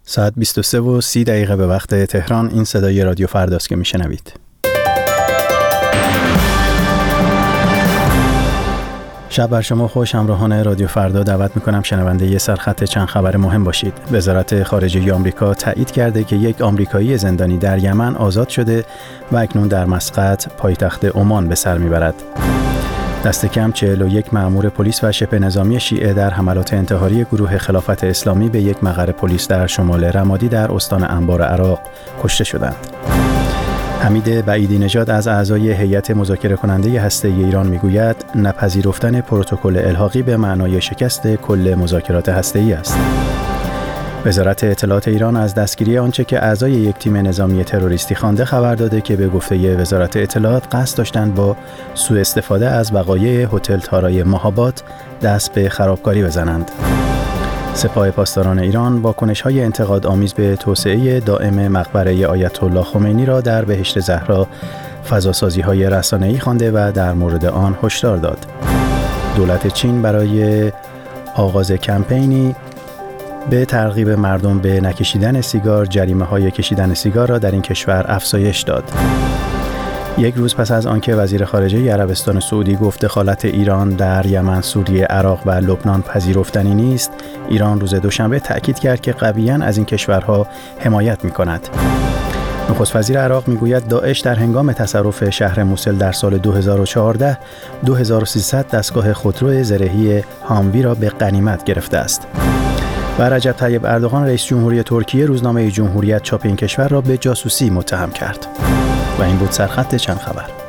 ساعت 23:30 به وقت تهران. این صدای رادیو فرداست که میشنوید. شب بر شما خوش. همراهان رادیو فردا دعوت میکنم شنونده یه سرخط چند خبر مهم باشید. وزارت خارجه آمریکا تایید کرده که یک آمریکایی زندانی در یمن آزاد شده و اکنون در مسقط پایتخت عمان به سر میبرد. دست کم 41 مأمور پلیس و شبه نظامی شیعه در حملات انتحاری گروه خلافت اسلامی به یک مقر پلیس در شمال رمادی در استان انبار عراق کشته شدند. حمید بعیدی نژاد از اعضای هیئت مذاکره کننده هسته‌ای ایران میگوید نپذیرفتن پروتکل الحاقی به معنای شکست کل مذاکرات هسته‌ای است. وزارت اطلاعات ایران از دستگیری آنچه که اعضای یک تیم نظامی تروریستی خوانده خبر داده که به گفته وزارت اطلاعات قصد داشتند با سوء استفاده از وقایع هتل تارای مهاباد دست به خرابکاری بزنند. سپاه پاسداران ایران واکنش‌های انتقادآمیز به توسعه دائم مقبره آیت الله خمینی را در بهشت زهرا فضاسازی‌های رسانه‌ای خوانده و در مورد آن هشدار داد. دولت چین برای آغاز کمپینی به ترغیب مردم به نکشیدن سیگار جریمه‌های کشیدن سیگار را در این کشور افزایش داد. یک روز پس از آنکه وزیر خارجه عربستان سعودی گفت دخالت ایران در یمن، سوریه، عراق و لبنان پذیرفتنی نیست، ایران روز دوشنبه تأکید کرد که قویاً از این کشورها حمایت می‌کند. نخست وزیر عراق میگوید داعش در هنگام تصرف شهر موصل در سال 2014 2300 دستگاه خودرو زرهی هاموی را به غنیمت گرفته است. و رجب طیب اردوغان رئیس جمهوری ترکیه روزنامه جمهوریت چاپ این کشور را به جاسوسی متهم کرد. و این بود سرخط چند خبر.